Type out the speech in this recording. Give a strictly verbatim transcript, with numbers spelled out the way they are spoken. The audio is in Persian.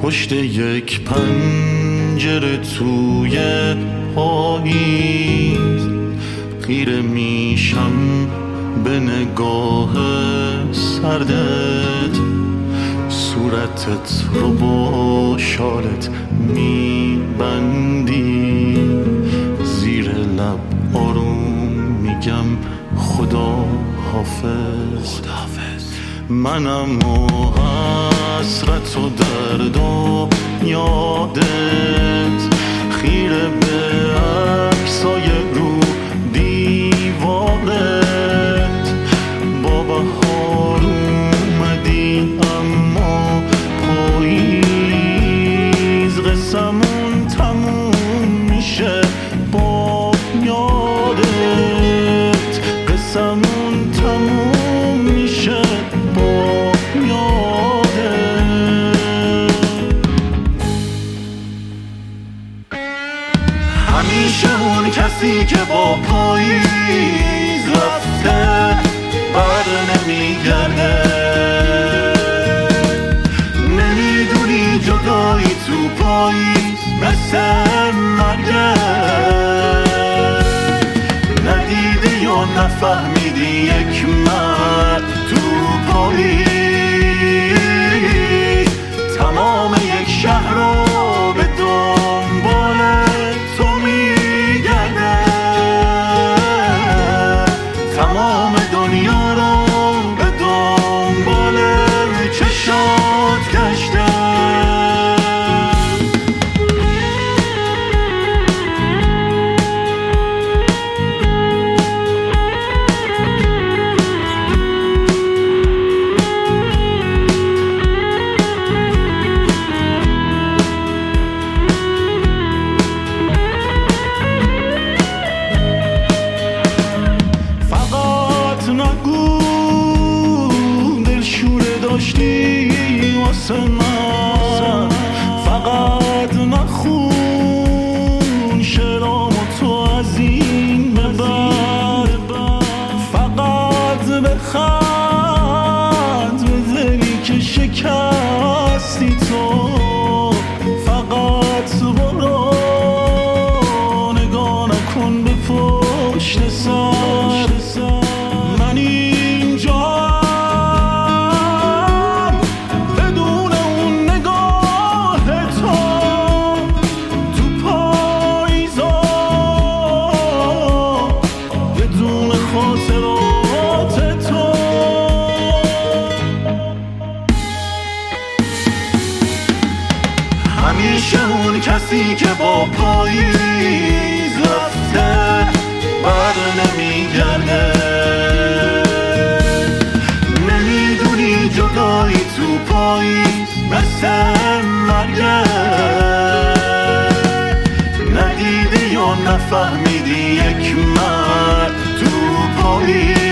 پشت یک پنجره توی پاییز خیره میشم به نگاه سردت، صورتت رو با شالت میبندی، زیر لب آروم میگم خدا حافظ. منم و حسرت و درد و یادت، خیره به عکسای رو دیوارت، با بهار اومدی اما پاییز قسمون تموم میشه با یادت، قسمون تموم میشه با یادت. همیشه اون کسی که با پاییز رفته بر نمیگرده، نمیدونی جدایی تو پاییز مثل مرگه، ندیدی یا نفهمیدی یک مرد تو پاییز تمام یک شهر رو به دنبال تو میگرده، تمام دنیا رو به دنبال چشات گشته. واسه من فقط نخون شعرامو تو از این به بعد، فقط بخند به دلی که شکستی تو، فقط برو نگاه نکن به پشت سر، من اینجا همیشه اون کسی که با پاییز رفته بر نمیگرده، نمیدونی جدایی تو پاییز مثل مرگه، ندیدی یا نفهمیدی یک مرد تو پاییز